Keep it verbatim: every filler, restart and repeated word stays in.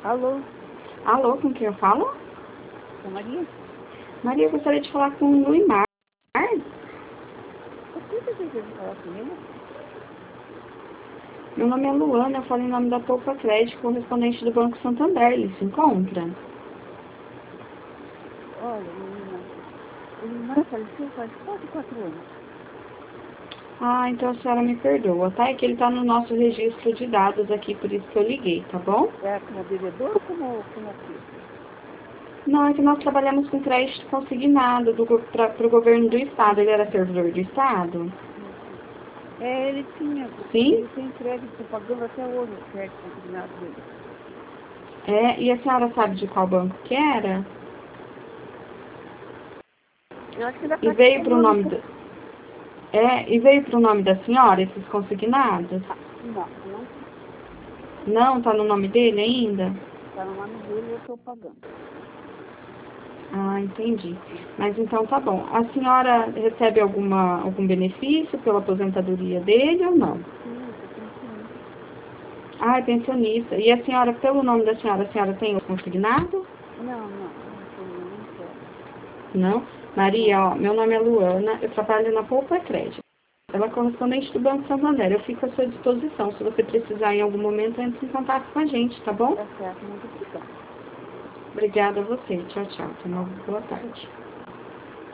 Alô, Alô, com quem eu falo? é Maria? Maria, eu gostaria de falar com o Luimar. O que você quer falar comigo? Meu nome é Luana, eu falo em nome da Poupa Crédito, correspondente do Banco Santander. Ele se encontra? Olha, menina, o irmão faleceu faz quase quatro anos. Ah, então a senhora me perdoa, tá? É que ele tá no nosso registro de dados aqui, por isso que eu liguei, tá bom? É como devedor ou como, como o quê? Não, é que nós trabalhamos com crédito consignado para o governo do estado. Ele era servidor do estado? É, ele tinha, Sim? ele tem crédito pagando até hoje o crédito consignado dele. É, e a senhora sabe de qual banco que era? Eu acho que da E Caixa veio para o nome Econômica. do... É, e veio para o nome da senhora, esses consignados? Ah, não, não Não, tá no nome dele ainda? está no nome dele e eu estou pagando. Ah, entendi. Mas então tá bom. A senhora recebe alguma, algum benefício pela aposentadoria dele ou não? Sim, eu tenho sim. Ah, é pensionista. E a senhora, pelo nome da senhora, a senhora tem o consignado? Não, não, não tenho, não quero. Não? Não, Maria, ó, meu nome é Luana, eu trabalho na Poupa Crédito. Ela é correspondente do Banco Santander. Eu fico à sua disposição. Se você precisar em algum momento, entre em contato com a gente, tá bom? tá certo, muito obrigada. Obrigada a você. Tchau, tchau. Tenha uma boa tarde.